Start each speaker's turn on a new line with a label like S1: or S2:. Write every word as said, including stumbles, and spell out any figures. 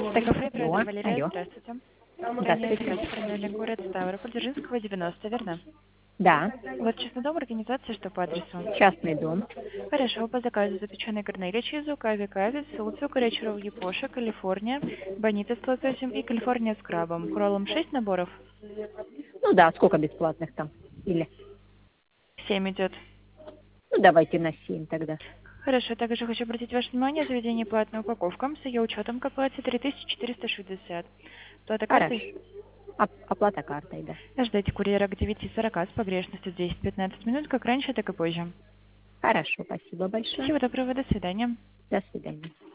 S1: Стекофрей,
S2: Алло,
S1: Валерия,
S2: алло.
S1: здравствуйте. Ранее
S2: Здравствуйте.
S1: заказе промежный город Ставрополь, Дзержинского, девяносто, верно?
S2: Да,
S1: У вас частный дом, организация, что по адресу?
S2: частный дом.
S1: Хорошо, по заказу запеченный корнелия, чизу, кави, кави, сул, цукор, речеров, япоша, Калифорния, бонита сто восемь и Калифорния с крабом. Кроллом шесть наборов?
S2: Ну да, сколько бесплатных там? Или?
S1: семь идет.
S2: Ну давайте на семь тогда.
S1: Хорошо, также хочу обратить ваше внимание, заведение платная упаковка с ее учетом к оплате три тысячи четыреста шестьдесят. Плата
S2: Хорошо.
S1: картой?
S2: Оп- оплата картой, да.
S1: Ждайте курьера к девяти сорока с погрешностью десять-пятнадцать минут, как раньше, так и позже.
S2: Хорошо, спасибо большое.
S1: Всего доброго, до свидания.
S2: До свидания.